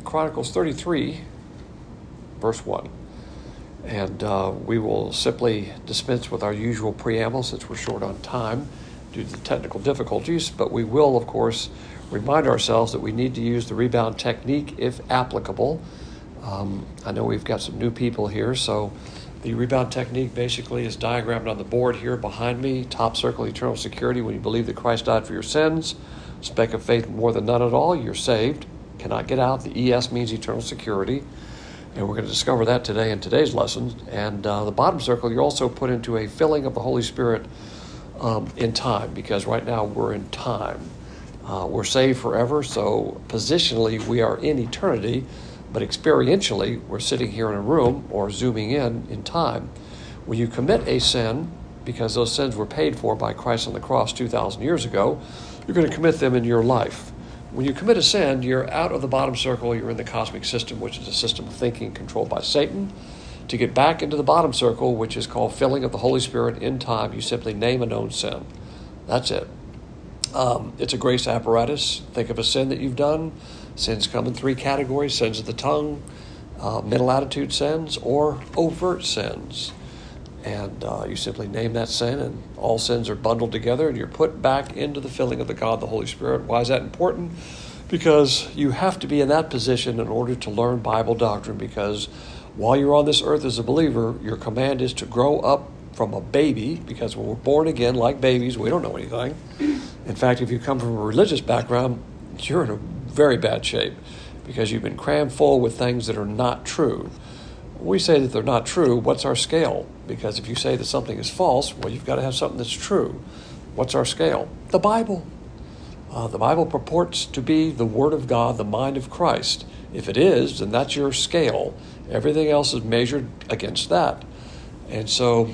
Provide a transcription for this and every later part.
Chronicles 33, verse 1. And we will simply dispense with our usual preamble since we're short on time due to the technical difficulties, but we will, of course, remind ourselves that we need to use the rebound technique if applicable. I know we've got some new people here, so the rebound technique basically is diagrammed on the board here behind me. Top circle, eternal security. When you believe that Christ died for your sins, speck of faith more than none at all, you're saved. Cannot get out. The ES means eternal security. And we're going to discover that today in today's lesson. And the bottom circle, you're also put into a filling of the Holy Spirit in time, because right now we're in time. We're saved forever, so positionally we are in eternity, but experientially we're sitting here in a room or zooming in time. When you commit a sin, because those sins were paid for by Christ on the cross 2,000 years ago, you're going to commit them in your life. When you commit a sin, you're out of the bottom circle, you're in the cosmic system, which is a system of thinking controlled by Satan. To get back into the bottom circle, which is called filling of the Holy Spirit in time, you simply name a known sin. That's it. It's a grace apparatus. Think of a sin that you've done. Sins come in three categories: sins of the tongue, mental attitude sins, or overt sins. And you simply name that sin, and all sins are bundled together, and you're put back into the filling of the God, the Holy Spirit. Why is that important? Because you have to be in that position in order to learn Bible doctrine, because while you're on this earth as a believer, your command is to grow up from a baby, because when we're born again, like babies, we don't know anything. In fact, if you come from a religious background, you're in a very bad shape, because you've been crammed full with things that are not true. We say that they're not true. What's our scale? Because if you say that something is false, well, you've got to have something that's true. What's our scale? The Bible. The Bible purports to be the Word of God, the mind of Christ. If it is, then that's your scale. Everything else is measured against that. And so,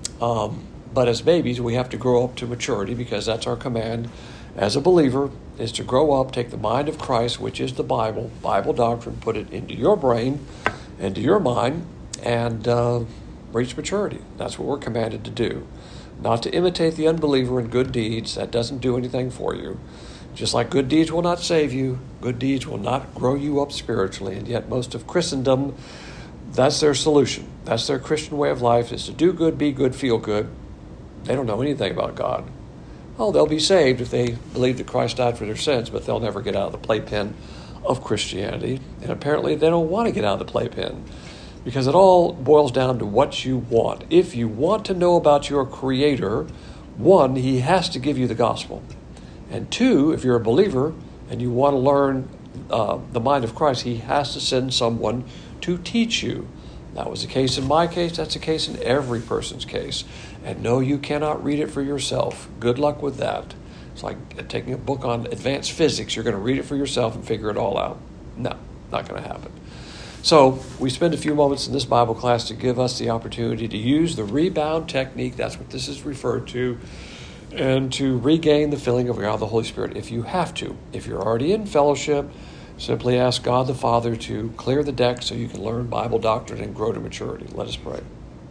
but as babies, we have to grow up to maturity, because that's our command as a believer, is to grow up, take the mind of Christ, which is the Bible doctrine, put it into your brain, into your mind, and reach maturity. That's what we're commanded to do. Not to imitate the unbeliever in good deeds. That doesn't do anything for you. Just like good deeds will not save you, good deeds will not grow you up spiritually. And yet most of Christendom, that's their solution. That's their Christian way of life, is to do good, be good, feel good. They don't know anything about God. Oh, they'll be saved if they believe that Christ died for their sins, but they'll never get out of the playpen of Christianity. And apparently they don't want to get out of the playpen, because it all boils down to what you want. If you want to know about your Creator, one, He has to give you the gospel. And two, if you're a believer and you want to learn the mind of Christ, He has to send someone to teach you. That was the case in my case. That's the case in every person's case. And no, you cannot read it for yourself. Good luck with that. It's like taking a book on advanced physics. You're going to read it for yourself and figure it all out. No, not going to happen. So we spend a few moments in this Bible class to give us the opportunity to use the rebound technique. That's what this is referred to. And to regain the filling of God, the Holy Spirit, if you have to. If you're already in fellowship, simply ask God the Father to clear the deck so you can learn Bible doctrine and grow to maturity. Let us pray.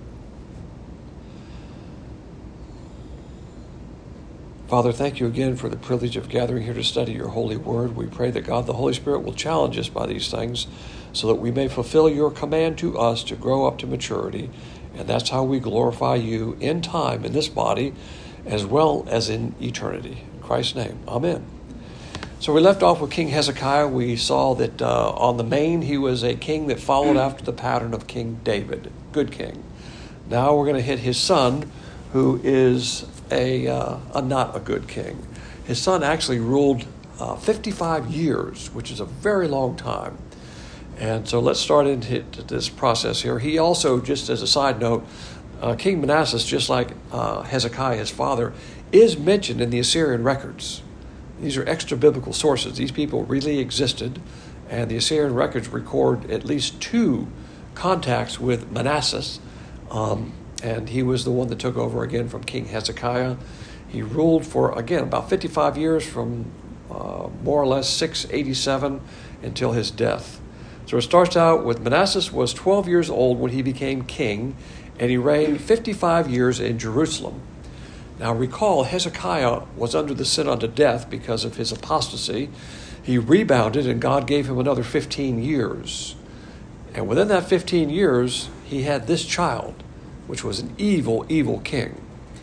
Father, thank you again for the privilege of gathering here to study your holy word. We pray that God the Holy Spirit will challenge us by these things so that we may fulfill your command to us to grow up to maturity. And that's how we glorify you in time, in this body, as well as in eternity. In Christ's name, amen. So we left off with King Hezekiah. We saw that on the main, he was a king that followed after the pattern of King David, good king. Now we're going to hit his son, who is not a good king. His son actually ruled 55 years, which is a very long time. And so let's start into this process here. He also, just as a side note, King Manasseh, just like Hezekiah, his father, is mentioned in the Assyrian records. These are extra-biblical sources. These people really existed, and the Assyrian records record at least 2 contacts with Manasseh, and he was the one that took over again from King Hezekiah. He ruled for, again, about 55 years, from more or less 687 until his death. So it starts out with Manasseh was 12 years old when he became king, and he reigned 55 years in Jerusalem. Now recall, Hezekiah was under the sin unto death because of his apostasy. He rebounded, and God gave him another 15 years. And within that 15 years, he had this child, which was an evil, evil king.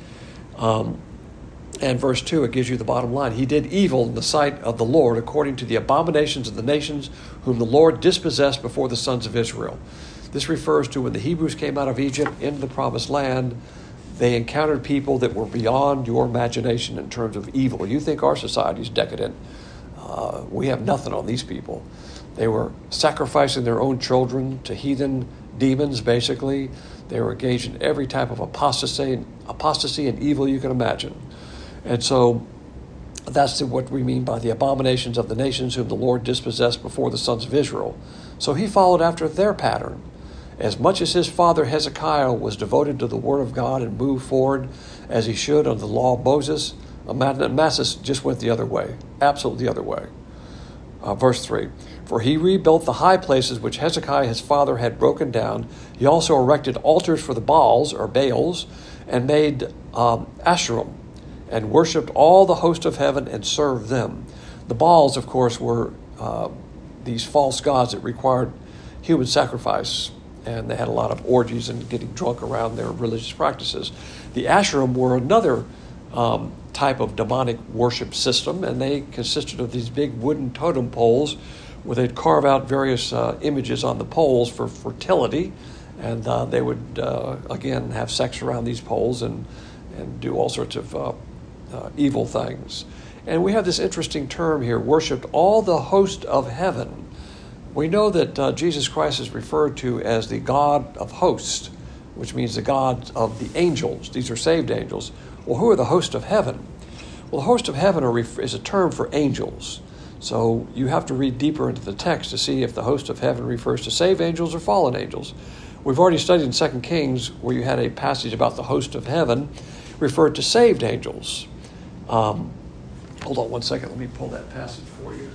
And verse 2, it gives you the bottom line. He did evil in the sight of the Lord according to the abominations of the nations whom the Lord dispossessed before the sons of Israel. This refers to when the Hebrews came out of Egypt into the promised land, they encountered people that were beyond your imagination in terms of evil. You think our society is decadent. We have nothing on these people. They were sacrificing their own children to heathen demons, basically. They were engaged in every type of apostasy and evil you can imagine. And so that's what we mean by the abominations of the nations whom the Lord dispossessed before the sons of Israel. So he followed after their pattern. As much as his father Hezekiah was devoted to the word of God and moved forward as he should under the law of Moses, Manasseh just went the other way, absolutely the other way. Verse 3, for he rebuilt the high places which Hezekiah his father had broken down. He also erected altars for the Baals, or Baals, and made Asherim, and worshipped all the host of heaven and served them. The Baals, of course, were these false gods that required human sacrifice, and they had a lot of orgies and getting drunk around their religious practices. The Asherim were another type of demonic worship system, and they consisted of these big wooden totem poles where they'd carve out various images on the poles for fertility, and they would, again, have sex around these poles and do all sorts of evil things. And we have this interesting term here, worshipped all the host of heaven. We know that Jesus Christ is referred to as the God of hosts, which means the God of the angels. These are saved angels. Well, who are the host of heaven? Well, the host of heaven is a term for angels. So you have to read deeper into the text to see if the host of heaven refers to saved angels or fallen angels. We've already studied in 2 Kings where you had a passage about the host of heaven referred to saved angels. Hold on one second. Let me pull that passage for you.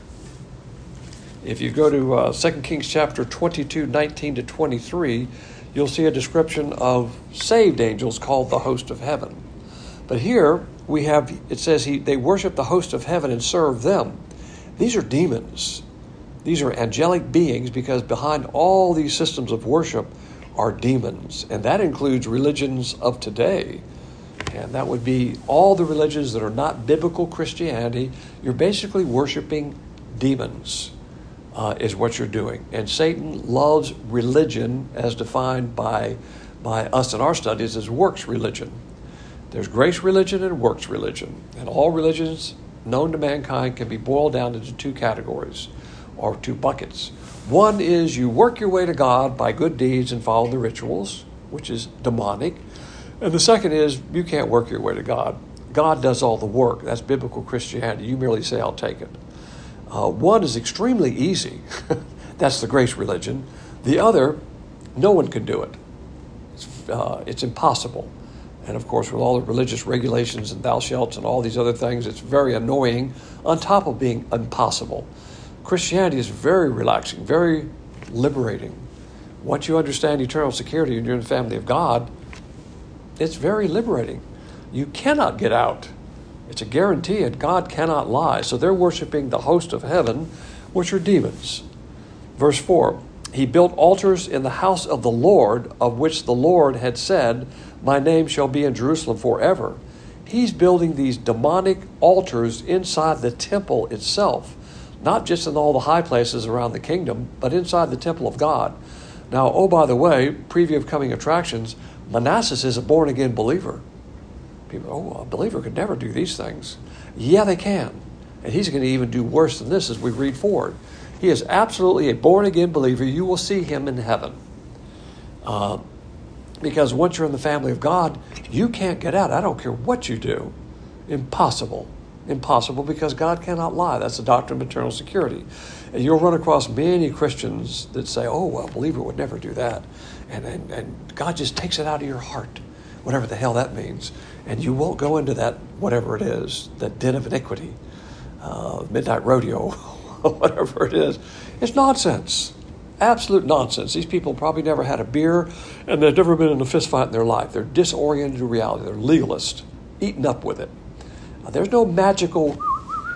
If you go to 2 Kings chapter 22, 19 to 23, you'll see a description of saved angels called the host of heaven. But here we have, it says they worship the host of heaven and serve them. These are demons. These are angelic beings because behind all these systems of worship are demons. And that includes religions of today. And that would be all the religions that are not biblical Christianity. You're basically worshiping demons, is what you're doing. And Satan loves religion as defined by us in our studies as works religion. There's grace religion and works religion. And all religions known to mankind can be boiled down into two categories or two buckets. One is you work your way to God by good deeds and follow the rituals, which is demonic. And the second is you can't work your way to God. God does all the work. That's biblical Christianity. You merely say, I'll take it. One is extremely easy. That's the grace religion. The other, no one can do it. It's impossible. And of course, with all the religious regulations and thou shalt and all these other things, it's very annoying on top of being impossible. Christianity is very relaxing, very liberating. Once you understand eternal security and you're in the family of God, it's very liberating. You cannot get out. It's a guarantee, and God cannot lie. So they're worshiping the host of heaven, which are demons. Verse 4, he built altars in the house of the Lord, of which the Lord had said, my name shall be in Jerusalem forever. He's building these demonic altars inside the temple itself, not just in all the high places around the kingdom, but inside the temple of God. Now, oh, by the way, preview of coming attractions, Manasseh is a born-again believer. People, a believer could never do these things. Yeah, they can. And he's going to even do worse than this as we read forward. He is absolutely a born-again believer. You will see him in heaven. Because once you're in the family of God, you can't get out. I don't care what you do. Impossible. Impossible, because God cannot lie. That's the doctrine of eternal security. And you'll run across many Christians that say, oh, well, a believer would never do that. And God just takes it out of your heart, whatever the hell that means. And you won't go into that, whatever it is, that den of iniquity, midnight rodeo, whatever it is. It's nonsense. Absolute nonsense. These people probably never had a beer, and they've never been in a fist fight in their life. They're disoriented to reality. They're legalists, eaten up with it. There's no magical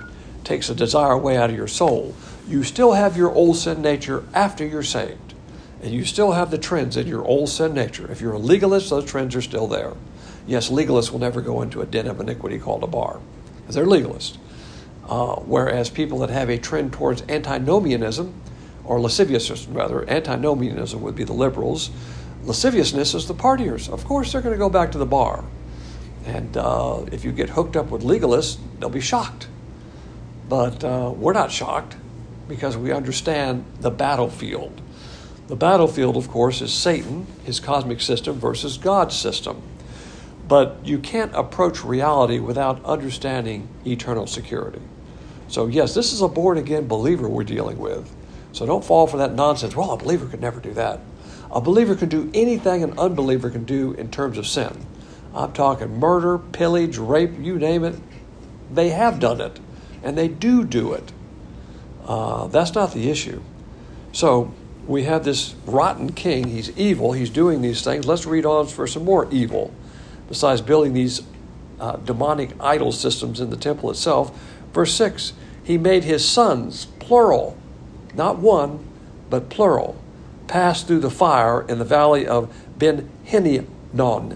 takes the desire away out of your soul. You still have your old sin nature after you're saved. And you still have the trends in your old sin nature. If you're a legalist, those trends are still there. Yes, legalists will never go into a den of iniquity called a bar, because they're legalists. Whereas people that have a trend towards antinomianism, or lasciviousness rather, antinomianism would be the liberals, lasciviousness is the partiers. Of course they're going to go back to the bar. And if you get hooked up with legalists, they'll be shocked. But we're not shocked, because we understand the battlefield. The battlefield, of course, is Satan, his cosmic system, versus God's system. But you can't approach reality without understanding eternal security. So yes, this is a born-again believer we're dealing with. So don't fall for that nonsense. Well, a believer could never do that. A believer can do anything an unbeliever can do in terms of sin. I'm talking murder, pillage, rape, you name it. They have done it, and they do it. That's not the issue. So we have this rotten king. He's evil. He's doing these things. Let's read on for some more evil. Besides building these demonic idol systems in the temple itself. Verse 6, he made his sons, plural, not one, but plural, pass through the fire in the valley of Ben-Hinnom.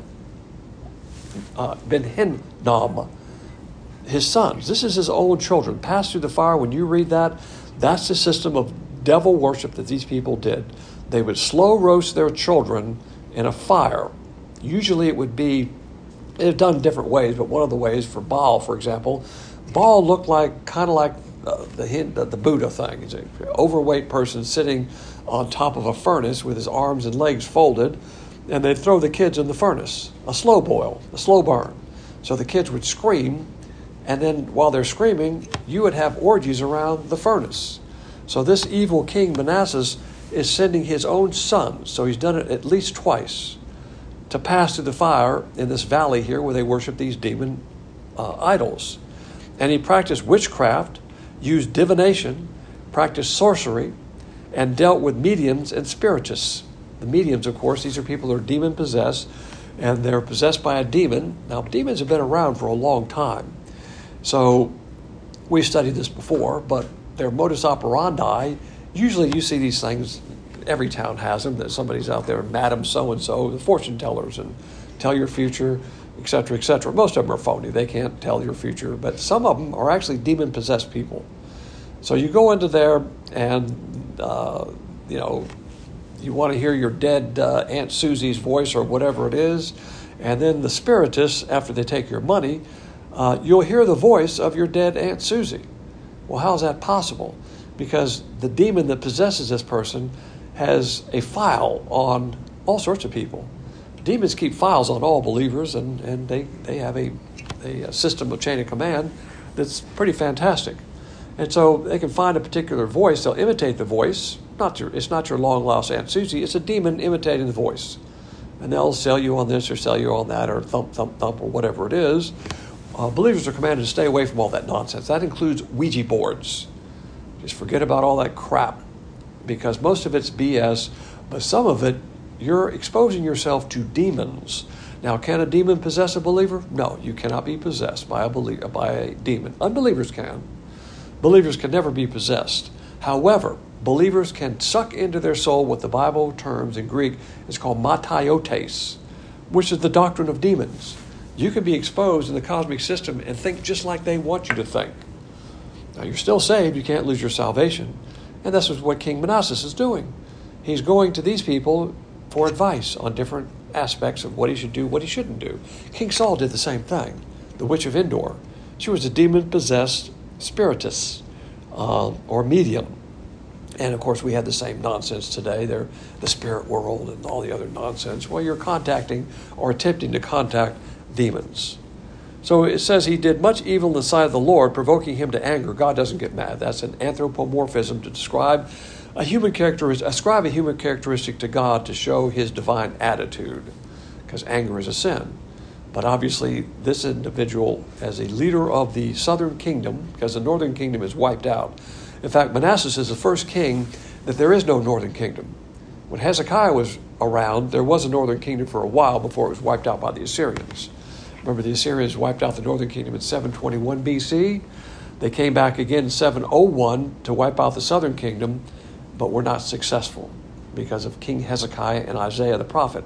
His sons, this is his own children, pass through the fire. When you read that, that's the system of devil worship that these people did. They would slow roast their children in a fire. Usually it would be, it's done different ways, but one of the ways for Baal, for example, Baal looked kind of like the Buddha thing. He's an overweight person sitting on top of a furnace with his arms and legs folded, and they'd throw the kids in the furnace, a slow boil, a slow burn. So the kids would scream, and then while they're screaming, you would have orgies around the furnace. So this evil king Manasseh is sending his own sons, so he's done it at least twice, to pass through the fire in this valley here where they worship these demon idols. And he practiced witchcraft, used divination, practiced sorcery, and dealt with mediums and spiritists. The mediums, of course, these are people who are demon-possessed, and they're possessed by a demon. Now, demons have been around for a long time. So we studied this before, but their modus operandi, usually you see these things, every town has them, that somebody's out there, Madam so-and-so, the fortune tellers, and tell your future, etc., etc. Most of them are phony. They can't tell your future, but some of them are actually demon-possessed people. So you go into there and, you want to hear your dead Aunt Susie's voice or whatever it is, and then the spiritists, after they take your money, you'll hear the voice of your dead Aunt Susie. Well, how is that possible? Because the demon that possesses this person has a file on all sorts of people. Demons keep files on all believers, and they have a system of chain of command that's pretty fantastic. And so they can find a particular voice. They'll imitate the voice. It's not your long-lost Aunt Susie. It's a demon imitating the voice. And they'll sell you on this or sell you on that or thump, thump, thump or whatever it is. Believers are commanded to stay away from all that nonsense. That includes Ouija boards. Just forget about all that crap, because most of it's BS, but some of it, you're exposing yourself to demons. Now, can a demon possess a believer? No, you cannot be possessed by a demon. Unbelievers can. Believers can never be possessed. However, believers can suck into their soul what the Bible terms in Greek is called mataiotes, which is the doctrine of demons. You can be exposed in the cosmic system and think just like they want you to think. Now, you're still saved. You can't lose your salvation. And this is what King Manasseh is doing. He's going to these people for advice on different aspects of what he should do, what he shouldn't do. King Saul did the same thing. The witch of Endor. She was a demon-possessed spiritist or medium. And, of course, we had the same nonsense today. They're the spirit world and all the other nonsense. Well, you're contacting or attempting to contact demons. So it says he did much evil in the sight of the Lord, provoking him to anger. God doesn't get mad. That's an anthropomorphism to describe a human characteristic, ascribe a human characteristic to God to show his divine attitude, because anger is a sin. But obviously, this individual, as a leader of the southern kingdom, because the northern kingdom is wiped out. In fact, Manasseh is the first king that there is no northern kingdom. When Hezekiah was around, there was a northern kingdom for a while before it was wiped out by the Assyrians. Remember, the Assyrians wiped out the northern kingdom in 721 BC. They came back again in 701 to wipe out the southern kingdom, but were not successful because of King Hezekiah and Isaiah the prophet,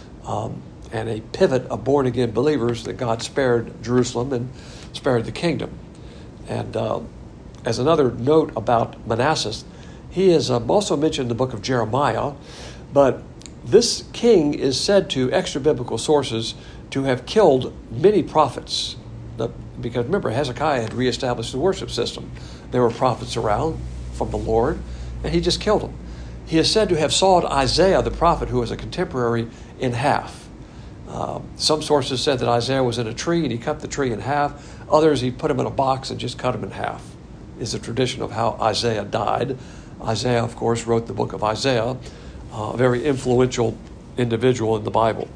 and a pivot of born-again believers that God spared Jerusalem and spared the kingdom. And as another note about Manasseh, he is also mentioned in the book of Jeremiah, but this king is said to, extra-biblical sources, to have killed many prophets. Because remember, Hezekiah had reestablished the worship system. There were prophets around from the Lord, and he just killed them. He is said to have sawed Isaiah the prophet, who was a contemporary, in half. Some sources said that Isaiah was in a tree and he cut the tree in half. Others, he put him in a box and just cut him in half, is the tradition of how Isaiah died. Isaiah, of course, wrote the book of Isaiah, a very influential individual in the Bible.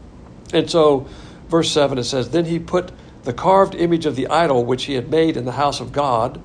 And so, verse 7, it says, "Then he put the carved image of the idol which he had made in the house of God,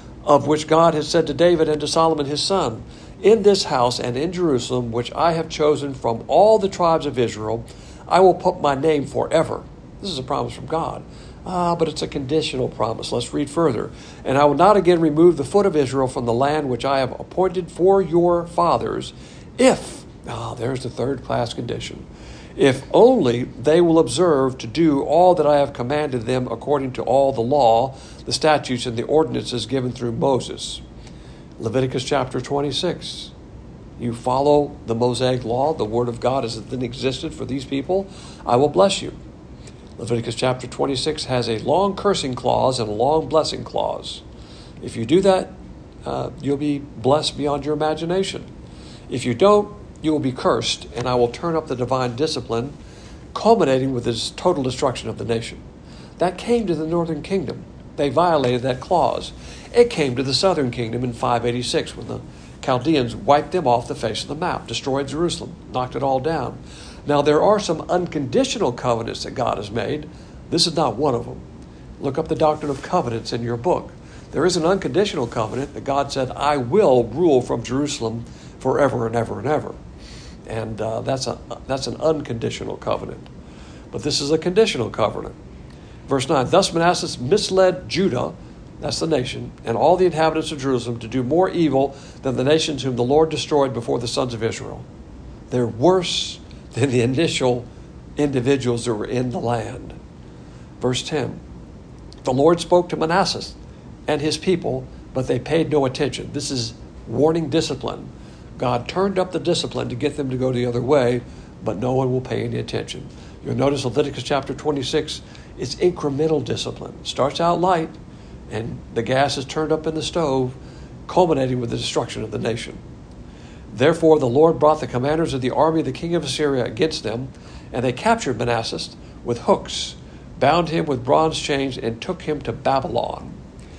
of which God had said to David and to Solomon his son, in this house and in Jerusalem, which I have chosen from all the tribes of Israel, I will put my name forever." This is a promise from God. But it's a conditional promise. Let's read further. "And I will not again remove the foot of Israel from the land which I have appointed for your fathers, if," there's the third-class condition, "if only they will observe to do all that I have commanded them according to all the law, the statutes, and the ordinances given through Moses." Leviticus chapter 26. You follow the Mosaic law, the word of God as it then existed for these people, I will bless you. Leviticus chapter 26 has a long cursing clause and a long blessing clause. If you do that, you'll be blessed beyond your imagination. If you don't, you will be cursed, and I will turn up the divine discipline, culminating with this total destruction of the nation. That came to the northern kingdom. They violated that clause. It came to the southern kingdom in 586 when the Chaldeans wiped them off the face of the map, destroyed Jerusalem, knocked it all down. Now, there are some unconditional covenants that God has made. This is not one of them. Look up the doctrine of covenants in your book. There is an unconditional covenant that God said, I will rule from Jerusalem forever and ever and ever. And that's an unconditional covenant. But this is a conditional covenant. Verse 9, "Thus Manasseh misled Judah," that's the nation, "and all the inhabitants of Jerusalem to do more evil than the nations whom the Lord destroyed before the sons of Israel." They're worse than the initial individuals that were in the land. Verse 10, "The Lord spoke to Manasseh and his people, but they paid no attention." This is warning discipline. God turned up the discipline to get them to go the other way, but no one will pay any attention. You'll notice Leviticus chapter 26, it's incremental discipline. It starts out light, and the gas is turned up in the stove, culminating with the destruction of the nation. "Therefore the Lord brought the commanders of the army of the king of Assyria against them, and they captured Manasseh with hooks, bound him with bronze chains, and took him to Babylon."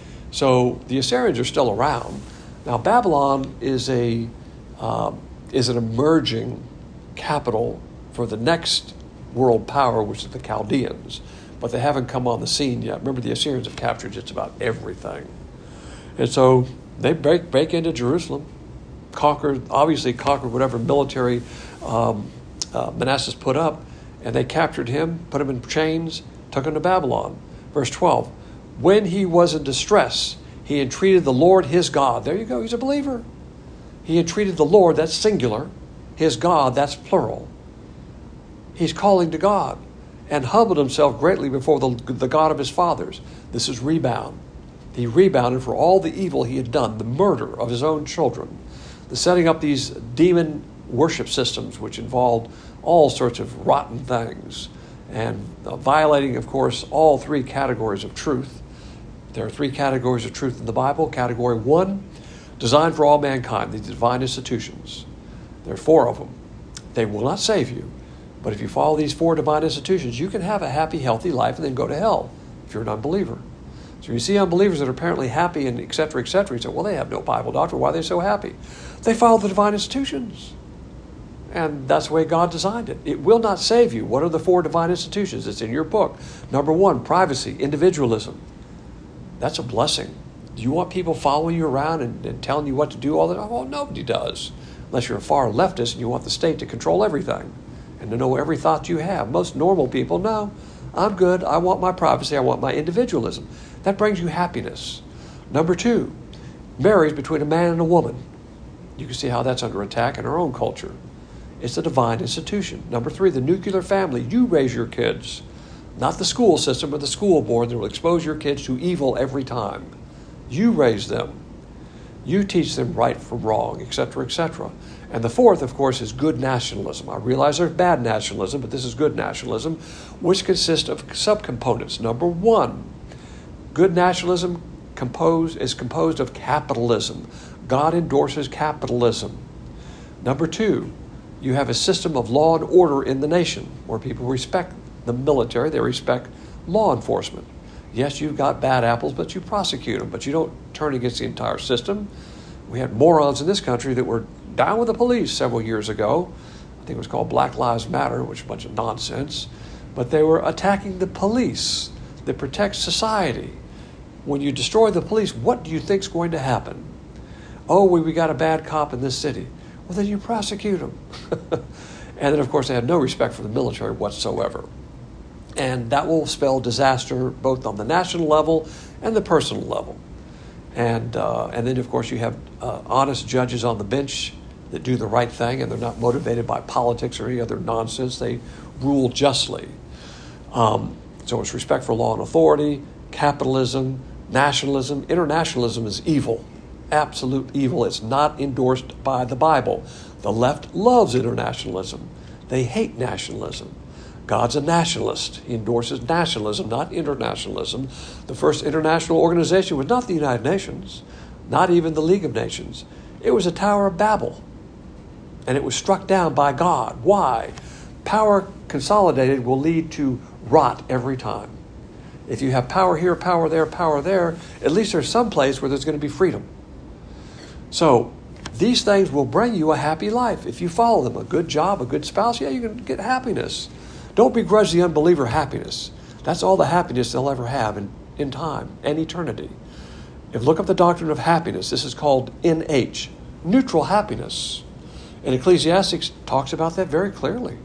So the Assyrians are still around. Now Babylon is an emerging capital for the next world power, which is the Chaldeans. But they haven't come on the scene yet. Remember, the Assyrians have captured just about everything. And so they break into Jerusalem, conquered whatever military Manasseh put up, and they captured him, put him in chains, took him to Babylon. Verse 12, "When he was in distress, he entreated the Lord his God." There you go, he's a believer. He entreated the Lord, that's singular. His God, that's plural. He's calling to God, and humbled himself greatly before the God of his fathers. This is rebound. He rebounded for all the evil he had done, the murder of his own children, the setting up these demon worship systems, which involved all sorts of rotten things, and violating, of course, all three categories of truth. There are three categories of truth in the Bible. Category 1, designed for all mankind, the divine institutions. There are 4 of them. They will not save you. But if you follow these 4 divine institutions, you can have a happy, healthy life and then go to hell if you're an unbeliever. So you see unbelievers that are apparently happy and et cetera, you say, well, they have no Bible doctrine. Why are they so happy? They follow the divine institutions. And that's the way God designed it. It will not save you. What are the 4 divine institutions? It's in your book. Number 1, privacy, individualism. That's a blessing. Do you want people following you around and telling you what to do all the time? Well, nobody does. Unless you're a far leftist and you want the state to control everything and to know every thought you have. Most normal people, no, I'm good. I want my privacy. I want my individualism. That brings you happiness. Number 2, marriage between a man and a woman. You can see how that's under attack in our own culture. It's a divine institution. Number 3, the nuclear family. You raise your kids, not the school system or the school board that will expose your kids to evil every time. You raise them. You teach them right from wrong, etc., etc. And the 4th, of course, is good nationalism. I realize there's bad nationalism, but this is good nationalism, which consists of subcomponents. Number 1, good nationalism is composed of capitalism. God endorses capitalism. Number 2, you have a system of law and order in the nation where people respect the military, they respect law enforcement. Yes, you've got bad apples, but you prosecute them, but you don't turn against the entire system. We had morons in this country that were down with the police several years ago. I think it was called Black Lives Matter, which is a bunch of nonsense. But they were attacking the police that protects society. When you destroy the police, what do you think is going to happen? Oh, we got a bad cop in this city. Well, then you prosecute him. And then, of course, they had no respect for the military whatsoever. And that will spell disaster both on the national level and the personal level. And then, of course, you have honest judges on the bench that do the right thing, and they're not motivated by politics or any other nonsense. They rule justly. So it's respect for law and authority, capitalism, nationalism. Internationalism is evil, absolute evil. It's not endorsed by the Bible. The left loves internationalism. They hate nationalism. God's a nationalist. He endorses nationalism, not internationalism. The first international organization was not the United Nations, not even the League of Nations. It was the Tower of Babel, and it was struck down by God. Why? Power consolidated will lead to rot every time. If you have power here, power there, at least there's some place where there's going to be freedom. So these things will bring you a happy life if you follow them. A good job, a good spouse, yeah, you can get happiness. Don't begrudge the unbeliever happiness. That's all the happiness they'll ever have in time and eternity. If look up the doctrine of happiness, this is called NH, neutral happiness. And Ecclesiastes talks about that very clearly.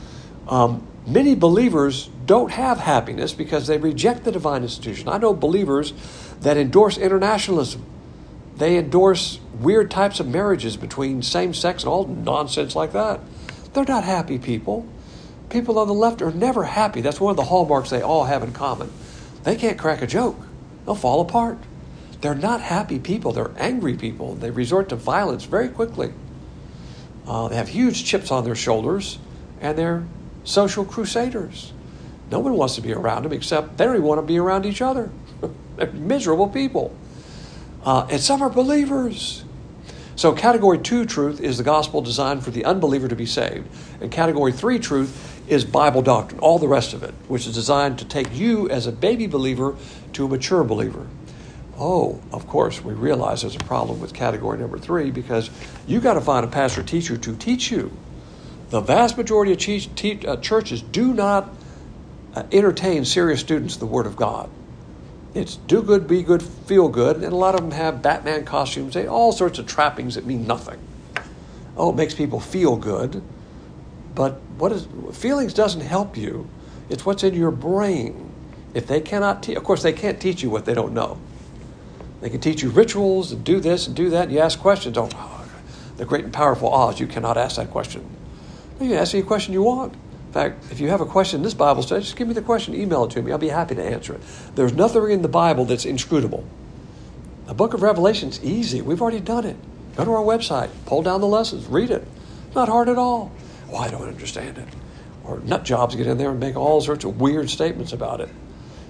Many believers don't have happiness because they reject the divine institution. I know believers that endorse internationalism. They endorse weird types of marriages between same-sex and all nonsense like that. They're not happy people. People on the left are never happy. That's one of the hallmarks they all have in common. They can't crack a joke. They'll fall apart. They're not happy people. They're angry people. They resort to violence very quickly. They have huge chips on their shoulders, and they're social crusaders. No one wants to be around them except they don't even want to be around each other. They're miserable people. And some are believers. So category 2 truth is the gospel designed for the unbeliever to be saved. And category 3 truth is Bible doctrine, all the rest of it, which is designed to take you as a baby believer to a mature believer. Oh, of course, we realize there's a problem with category number 3 because you got to find a pastor teacher to teach you. The vast majority of churches do not entertain serious students of the Word of God. It's do good, be good, feel good, and a lot of them have Batman costumes, all sorts of trappings that mean nothing. Oh, it makes people feel good, but feelings doesn't help you. It's what's in your brain. If they cannot of course, they can't teach you what they don't know. They can teach you rituals and do this and do that, and you ask questions. Oh, the great and powerful Oz, you cannot ask that question. You can ask any question you want. In fact, if you have a question in this Bible study, just give me the question, email it to me. I'll be happy to answer it. There's nothing in the Bible that's inscrutable. The book of Revelation is easy. We've already done it. Go to our website, pull down the lessons, read it. Not hard at all. Oh, I don't understand it. Or nut jobs get in there and make all sorts of weird statements about it.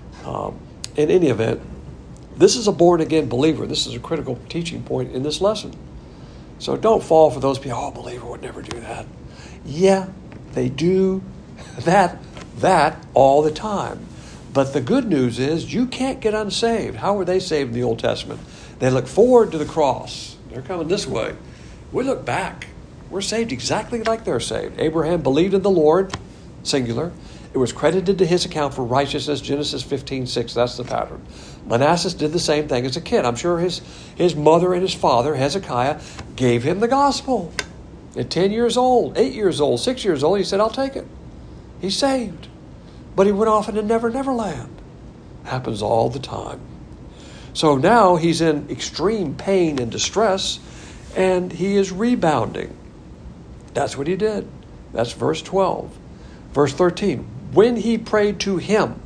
In any event, this is a born-again believer. This is a critical teaching point in this lesson. So don't fall for those people, oh, a believer would never do that. Yeah, they do that all the time. But the good news is you can't get unsaved. How were they saved in the Old Testament? They look forward to the cross. They're coming this way. We look back. We're saved exactly like they're saved. Abraham believed in the Lord, singular. It was credited to his account for righteousness, Genesis 15:6. That's the pattern. Manasseh did the same thing as a kid. I'm sure his mother and his father, Hezekiah, gave him the gospel. At 10 years old, 8 years old, 6 years old, he said, I'll take it. He's saved. But he went off into Never Land. Happens all the time. So now he's in extreme pain and distress, and he is rebounding. That's what he did. That's verse 12. Verse 13. When he prayed to him,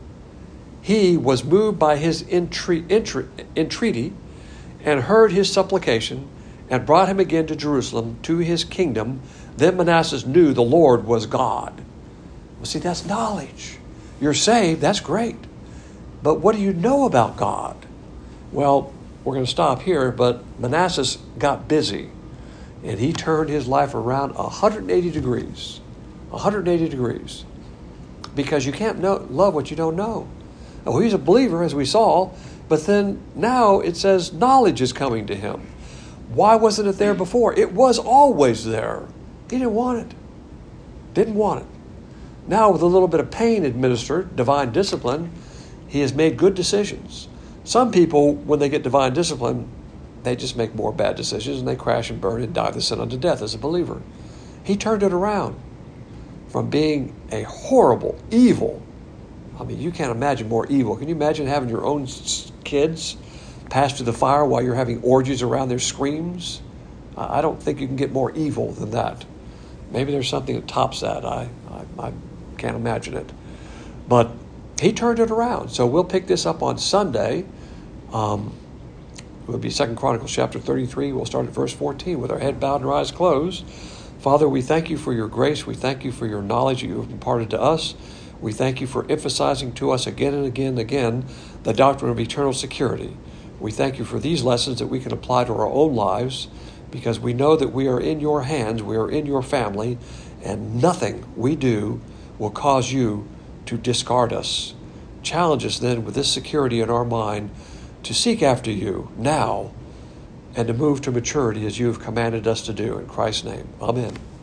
he was moved by his entreaty and heard his supplication and brought him again to Jerusalem to his kingdom. Then Manasseh knew the Lord was God. Well, see, that's knowledge. You're saved, that's great. But what do you know about God? Well, we're going to stop here, but Manasseh got busy, and he turned his life around 180 degrees. 180 degrees. Because you can't love what you don't know. Well, he's a believer, as we saw, but then now it says knowledge is coming to him. Why wasn't it there before? It was always there. He didn't want it. Didn't want it. Now, with a little bit of pain administered, divine discipline, he has made good decisions. Some people, when they get divine discipline, they just make more bad decisions and they crash and burn and die of the sin unto death as a believer. He turned it around from being a horrible, evil. I mean, you can't imagine more evil. Can you imagine having your own kids pass through the fire while you're having orgies around their screams? I don't think you can get more evil than that. Maybe there's something that tops that. I can't imagine it. But he turned it around. So we'll pick this up on Sunday. It will be 2 Chronicles chapter 33. We'll start at verse 14 with our head bowed and our eyes closed. Father, we thank you for your grace. We thank you for your knowledge that you have imparted to us. We thank you for emphasizing to us again and again and again the doctrine of eternal security. We thank you for these lessons that we can apply to our own lives, because we know that we are in your hands, we are in your family, and nothing we do will cause you to discard us. Challenge us then with this security in our mind to seek after you now and to move to maturity as you have commanded us to do. In Christ's name, amen.